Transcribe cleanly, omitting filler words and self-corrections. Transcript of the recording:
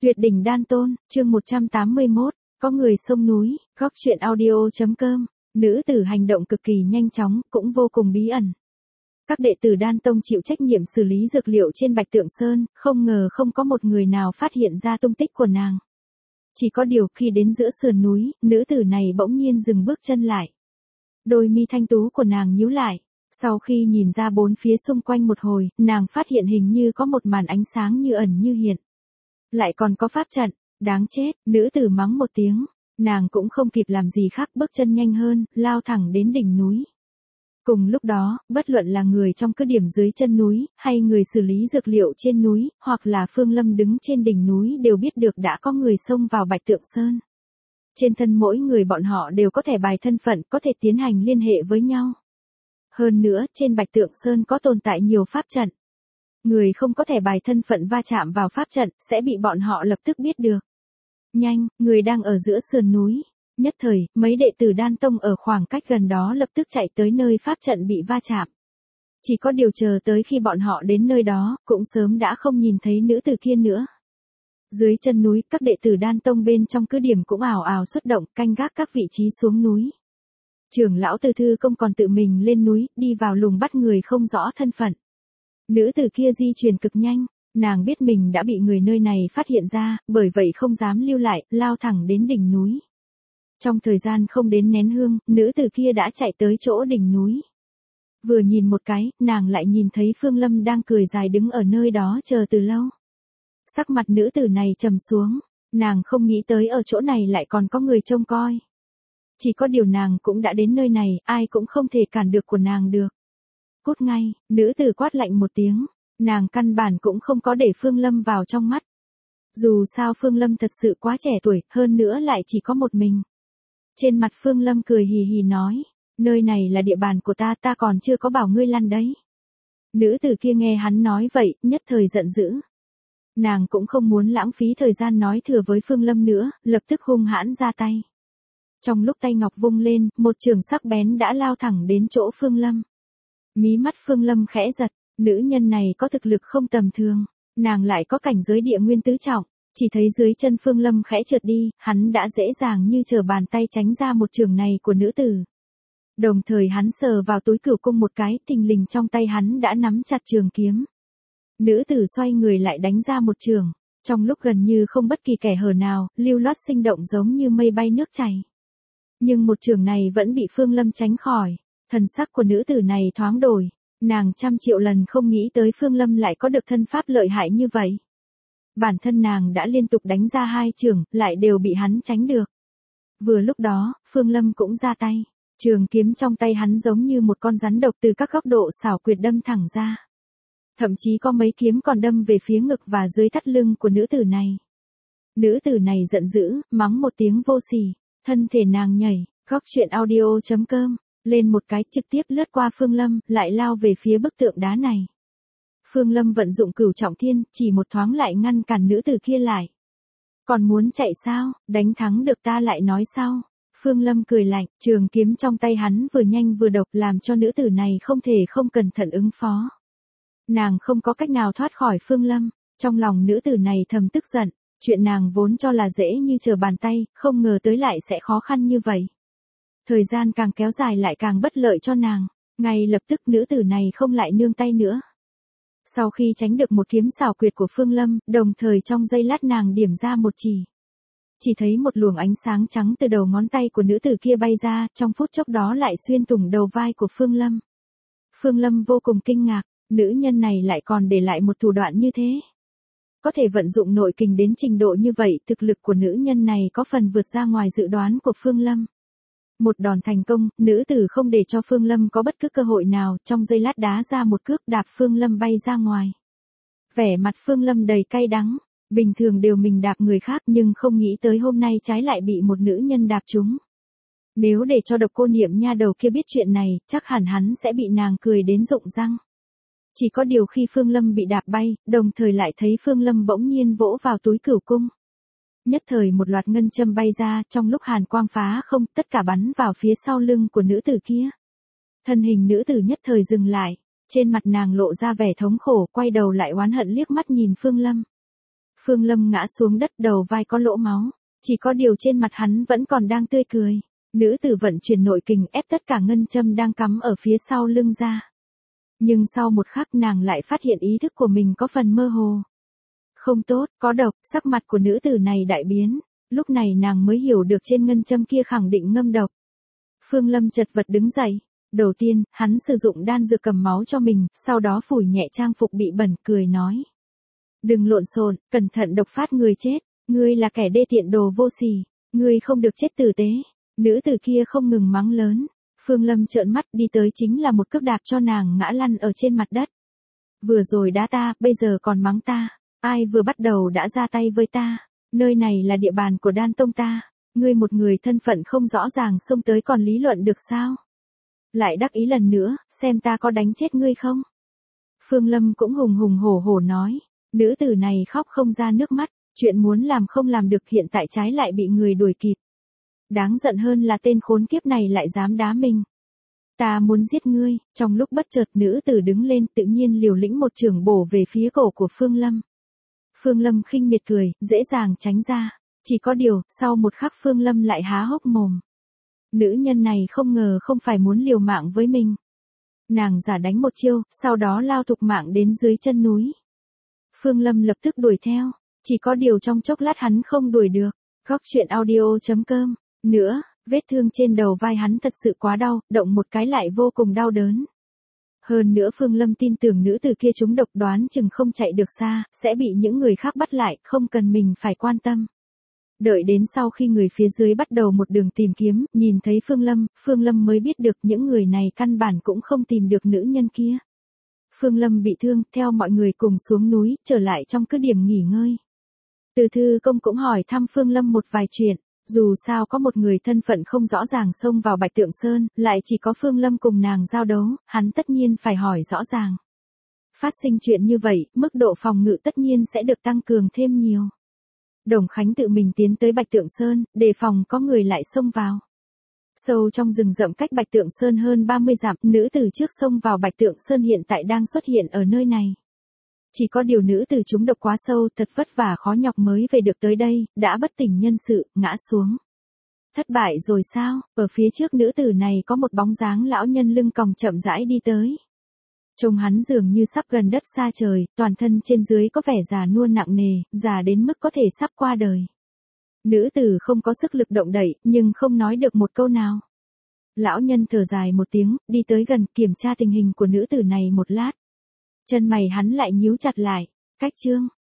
Tuyệt đỉnh đan tôn, chương 181, có người sông núi, góc truyện audio.com, nữ tử hành động cực kỳ nhanh chóng, cũng vô cùng bí ẩn. Các đệ tử đan tông chịu trách nhiệm xử lý dược liệu trên Bạch Tượng Sơn, không ngờ không có một người nào phát hiện ra tung tích của nàng. Chỉ có điều khi đến giữa sườn núi, nữ tử này bỗng nhiên dừng bước chân lại. Đôi mi thanh tú của nàng nhíu lại. Sau khi nhìn ra bốn phía xung quanh một hồi, nàng phát hiện hình như có một màn ánh sáng như ẩn như hiện. Lại còn có pháp trận, đáng chết, nữ tử mắng một tiếng. Nàng cũng không kịp làm gì khác, bước chân nhanh hơn, lao thẳng đến đỉnh núi. Cùng lúc đó, bất luận là người trong cứ điểm dưới chân núi, hay người xử lý dược liệu trên núi, hoặc là Phương Lâm đứng trên đỉnh núi đều biết được đã có người xông vào Bạch Tượng Sơn. Trên thân mỗi người bọn họ đều có thẻ bài thân phận, có thể tiến hành liên hệ với nhau. Hơn nữa, trên Bạch Tượng Sơn có tồn tại nhiều pháp trận. Người không có thẻ bài thân phận va chạm vào pháp trận, sẽ bị bọn họ lập tức biết được. Nhanh, người đang ở giữa sườn núi. Nhất thời, mấy đệ tử đan tông ở khoảng cách gần đó lập tức chạy tới nơi pháp trận bị va chạm. Chỉ có điều chờ tới khi bọn họ đến nơi đó, cũng sớm đã không nhìn thấy nữ tử kia nữa. Dưới chân núi, các đệ tử đan tông bên trong cứ điểm cũng ào ào xuất động, canh gác các vị trí xuống núi. Trưởng lão Từ Thư Công còn tự mình lên núi, đi vào lùng bắt người không rõ thân phận. Nữ tử kia di chuyển cực nhanh, nàng biết mình đã bị người nơi này phát hiện ra, bởi vậy không dám lưu lại, lao thẳng đến đỉnh núi. Trong thời gian không đến nén hương, nữ tử kia đã chạy tới chỗ đỉnh núi. Vừa nhìn một cái, nàng lại nhìn thấy Phương Lâm đang cười dài đứng ở nơi đó chờ từ lâu. Sắc mặt nữ tử này trầm xuống, nàng không nghĩ tới ở chỗ này lại còn có người trông coi. Chỉ có điều nàng cũng đã đến nơi này, ai cũng không thể cản được của nàng được. Cút ngay, nữ tử quát lạnh một tiếng, nàng căn bản cũng không có để Phương Lâm vào trong mắt. Dù sao Phương Lâm thật sự quá trẻ tuổi, hơn nữa lại chỉ có một mình. Trên mặt Phương Lâm cười hì hì nói, nơi này là địa bàn của ta, ta còn chưa có bảo ngươi lăn đấy. Nữ tử kia nghe hắn nói vậy, nhất thời giận dữ. Nàng cũng không muốn lãng phí thời gian nói thừa với Phương Lâm nữa, lập tức hung hãn ra tay. Trong lúc tay ngọc vung lên, một trường sắc bén đã lao thẳng đến chỗ Phương Lâm. Mí mắt Phương Lâm khẽ giật, nữ nhân này có thực lực không tầm thường, nàng lại có cảnh giới địa nguyên tứ trọng. Chỉ thấy dưới chân Phương Lâm khẽ trượt đi, hắn đã dễ dàng như trở bàn tay tránh ra một trường này của nữ tử. Đồng thời hắn sờ vào túi cửu cung một cái, thình lình trong tay hắn đã nắm chặt trường kiếm. Nữ tử xoay người lại đánh ra một trường, trong lúc gần như không bất kỳ kẻ hở nào, lưu loát sinh động giống như mây bay nước chảy. Nhưng một trường này vẫn bị Phương Lâm tránh khỏi, thần sắc của nữ tử này thoáng đổi, nàng trăm triệu lần không nghĩ tới Phương Lâm lại có được thân pháp lợi hại như vậy. Bản thân nàng đã liên tục đánh ra hai trường, lại đều bị hắn tránh được. Vừa lúc đó, Phương Lâm cũng ra tay. Trường kiếm trong tay hắn giống như một con rắn độc từ các góc độ xảo quyệt đâm thẳng ra. Thậm chí có mấy kiếm còn đâm về phía ngực và dưới thắt lưng của nữ tử này. Nữ tử này giận dữ, mắng một tiếng vô sỉ. Thân thể nàng nhảy, góc truyện audio.com, lên một cái trực tiếp lướt qua Phương Lâm, lại lao về phía bức tượng đá này. Phương Lâm vận dụng cửu trọng thiên, chỉ một thoáng lại ngăn cản nữ tử kia lại. Còn muốn chạy sao, đánh thắng được ta lại nói sau. Phương Lâm cười lạnh, trường kiếm trong tay hắn vừa nhanh vừa độc làm cho nữ tử này không thể không cẩn thận ứng phó. Nàng không có cách nào thoát khỏi Phương Lâm, trong lòng nữ tử này thầm tức giận, chuyện nàng vốn cho là dễ như trở bàn tay, không ngờ tới lại sẽ khó khăn như vậy. Thời gian càng kéo dài lại càng bất lợi cho nàng, ngay lập tức nữ tử này không lại nương tay nữa. Sau khi tránh được một kiếm xảo quyệt của Phương Lâm, đồng thời trong giây lát nàng điểm ra một chỉ. Chỉ thấy một luồng ánh sáng trắng từ đầu ngón tay của nữ tử kia bay ra, trong phút chốc đó lại xuyên thủng đầu vai của Phương Lâm. Phương Lâm vô cùng kinh ngạc, nữ nhân này lại còn để lại một thủ đoạn như thế. Có thể vận dụng nội kình đến trình độ như vậy, thực lực của nữ nhân này có phần vượt ra ngoài dự đoán của Phương Lâm. Một đòn thành công, nữ tử không để cho Phương Lâm có bất cứ cơ hội nào, trong giây lát đá ra một cước đạp Phương Lâm bay ra ngoài. Vẻ mặt Phương Lâm đầy cay đắng, bình thường đều mình đạp người khác nhưng không nghĩ tới hôm nay trái lại bị một nữ nhân đạp trúng. Nếu để cho Độc Cô Niệm nha đầu kia biết chuyện này, chắc hẳn hắn sẽ bị nàng cười đến rụng răng. Chỉ có điều khi Phương Lâm bị đạp bay, đồng thời lại thấy Phương Lâm bỗng nhiên vỗ vào túi cửu cung. Nhất thời một loạt ngân châm bay ra, trong lúc hàn quang phá không, tất cả bắn vào phía sau lưng của nữ tử kia. Thân hình nữ tử nhất thời dừng lại, trên mặt nàng lộ ra vẻ thống khổ, quay đầu lại oán hận liếc mắt nhìn Phương Lâm. Phương Lâm ngã xuống đất, đầu vai có lỗ máu, chỉ có điều trên mặt hắn vẫn còn đang tươi cười. Nữ tử vận chuyển nội kình ép tất cả ngân châm đang cắm ở phía sau lưng ra. Nhưng sau một khắc nàng lại phát hiện ý thức của mình có phần mơ hồ. Không tốt, có độc, sắc mặt của nữ tử này đại biến. Lúc này nàng mới hiểu được trên ngân châm kia khẳng định ngâm độc. Phương Lâm chật vật đứng dậy. Đầu tiên, hắn sử dụng đan dược cầm máu cho mình, sau đó phủi nhẹ trang phục bị bẩn, cười nói. Đừng lộn xộn, cẩn thận độc phát người chết. Ngươi là kẻ đê tiện đồ vô sỉ. Ngươi không được chết tử tế. Nữ tử kia không ngừng mắng lớn. Phương Lâm trợn mắt đi tới chính là một cước đạp cho nàng ngã lăn ở trên mặt đất. Vừa rồi đá ta, bây giờ còn mắng ta. Ai vừa bắt đầu đã ra tay với ta. Nơi này là địa bàn của Đan Tông ta. Ngươi một người thân phận không rõ ràng xông tới còn lý luận được sao? Lại đắc ý lần nữa, xem ta có đánh chết ngươi không? Phương Lâm cũng hùng hùng hổ hổ nói. Nữ tử này khóc không ra nước mắt. Chuyện muốn làm không làm được, hiện tại trái lại bị người đuổi kịp. Đáng giận hơn là tên khốn kiếp này lại dám đá mình. Ta muốn giết ngươi. Trong lúc bất chợt nữ tử đứng lên, tự nhiên liều lĩnh một chưởng bổ về phía cổ của Phương Lâm. Phương Lâm khinh miệt cười, dễ dàng tránh ra. Chỉ có điều, sau một khắc Phương Lâm lại há hốc mồm. Nữ nhân này không ngờ không phải muốn liều mạng với mình. Nàng giả đánh một chiêu, sau đó lao thục mạng đến dưới chân núi. Phương Lâm lập tức đuổi theo. Chỉ có điều trong chốc lát hắn không đuổi được. Góc truyện audio.com. Nữa, vết thương trên đầu vai hắn thật sự quá đau, động một cái lại vô cùng đau đớn. Hơn nữa Phương Lâm tin tưởng nữ tử kia trúng độc, đoán chừng không chạy được xa, sẽ bị những người khác bắt lại, không cần mình phải quan tâm. Đợi đến sau khi người phía dưới bắt đầu một đường tìm kiếm, nhìn thấy Phương Lâm mới biết được những người này căn bản cũng không tìm được nữ nhân kia. Phương Lâm bị thương, theo mọi người cùng xuống núi, trở lại trong cứ điểm nghỉ ngơi. Từ Thư Công cũng hỏi thăm Phương Lâm một vài chuyện. Dù sao có một người thân phận không rõ ràng xông vào Bạch Tượng Sơn, lại chỉ có Phương Lâm cùng nàng giao đấu, hắn tất nhiên phải hỏi rõ ràng. Phát sinh chuyện như vậy, mức độ phòng ngự tất nhiên sẽ được tăng cường thêm nhiều. Đồng Khánh tự mình tiến tới Bạch Tượng Sơn, đề phòng có người lại xông vào. Sâu trong rừng rậm cách Bạch Tượng Sơn hơn 30 dặm, nữ tử trước xông vào Bạch Tượng Sơn hiện tại đang xuất hiện ở nơi này. Chỉ có điều nữ tử trúng độc quá sâu, thật vất vả khó nhọc mới về được tới đây, đã bất tỉnh nhân sự, ngã xuống. Thất bại rồi sao? Ở phía trước nữ tử này có một bóng dáng lão nhân lưng còng chậm rãi đi tới. Trông hắn dường như sắp gần đất xa trời, toàn thân trên dưới có vẻ già nua nặng nề, già đến mức có thể sắp qua đời. Nữ tử không có sức lực động đậy, nhưng không nói được một câu nào. Lão nhân thở dài một tiếng, đi tới gần, kiểm tra tình hình của nữ tử này một lát. Chân mày hắn lại nhíu chặt lại. Cách chương